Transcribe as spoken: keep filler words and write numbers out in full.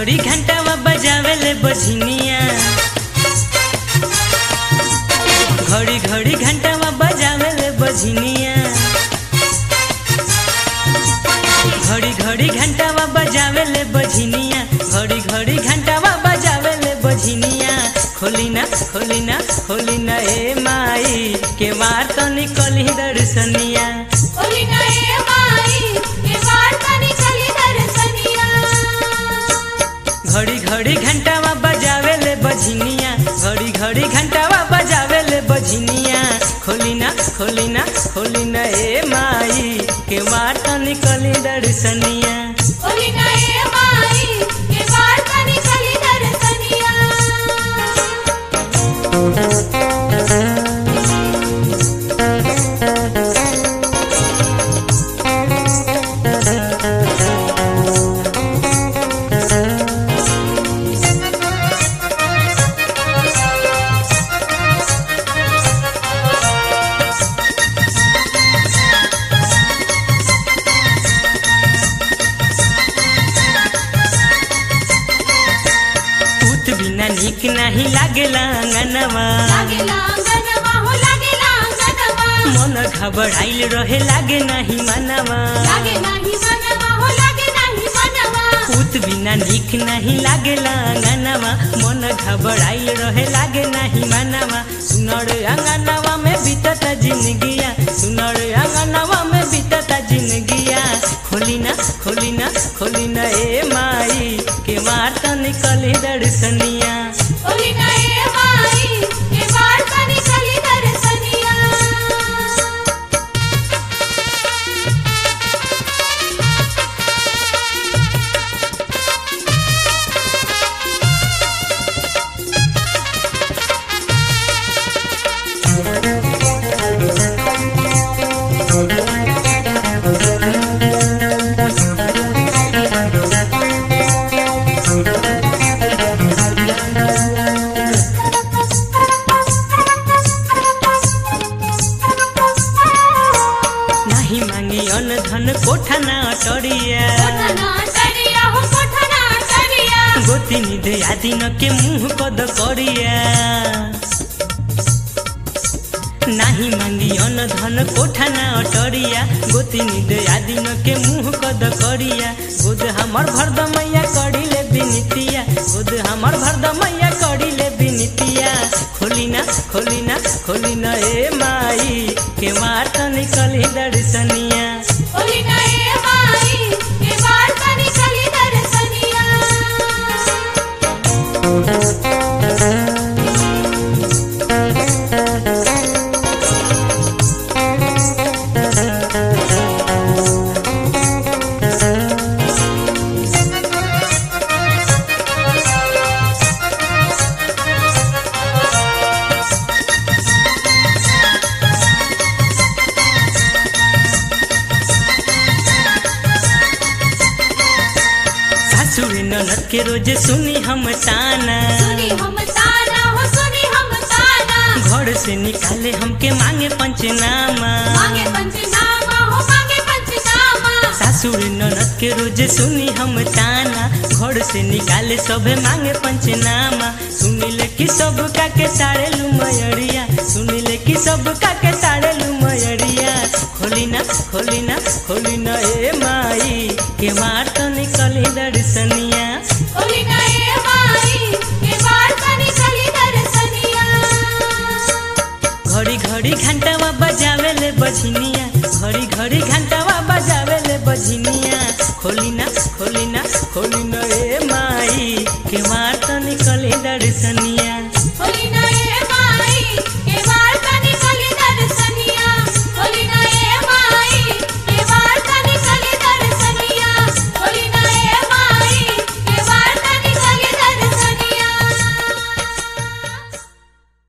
घड़ी घंटावा बजावे ले बजनिया, घड़ी घड़ी घंटावा बजावे ले बजनिया, घड़ी घड़ी घंटावा बजावे ले बजनिया, घड़ी घड़ी घंटावा बजावे ले बजनिया। खोली ना खोली ना खोली ना ए माई के मार तो निकली दर्शनिया, खोली ना ए माई के मार तो निकली दर्शनिया। घड़ी घड़ी घंटावा बजावे ले बजनिया, घड़ी घड़ी घंटावा बजावे ले बजनिया। खोली ना खोली ना खोली ना ए माई के मार तो निकली दर्शनिया, खोली ना ए माई के मार तो निकली दर्शनिया। निक नहीं लागेला अंगनवा, लागेला अंगनवा हो लागेला अंगनवा। मन घबराइल रहे लागे नहीं मनवा, लागे नहीं मनवा हो लागे नहीं मनवा। पूत बिना निक नहीं लागेला अंगनवा, मन घबराइल रहे लागे नहीं मनवा। सुनर अंगनवा में बीतता जिंदगिया, सुनर अंगनवा में बीतता जिंदगिया। खोली ना खोली ना खोली ना ए माई के मार तो निकली दर्शनिया, खोली ना ए माई के मार तो निकली दर्शनिया। नहीं मांगी अन धन कोठा ना अटरिया, कोठना चरिया हो कोठना चरिया। गोतिनी दे आदि न के मुंह कद करिया। नहीं मांगी अन धन कोठा ना अटरिया, गोतिनी दे आदि न के मुंह कद करिया। गोद हमर भरद मैया करी ले बिनतिया, गोद हमर भरद मैया करी ले बिनतिया। खोली ना खोली ना खोली ना ए माई के मार तो निकली दर्शनिया, खोली ना ए माई के मार तो निकली दर्शनिया। सासुर ननद के रोज सुनी हम ताना, सुनी हम ताना हो सुनी हम ताना। घर से निकाले हमके मांगे पंचनामा, मांगे पंचनामा हो मांगे पंचनामा। सासुर ननद के रोज सुनी हम ताना, घर से निकाले सबे मांगे पंचनामा। सुनिले कि सब का के तारे लू मयरिया, सुनिले कि सब का के तारे लू मयरिया। खोली ना खोली ना खोली ना ए माई के मार तो निकली दर्शनिया, खोली ना ए माई के मार तो निकली दर्शनिया। घड़ी घड़ी घंटावा बजावे ले बजनिया, घड़ी घड़ी घंटावा बजावे ले बजनिया। खोली ना खोली ना खोली ना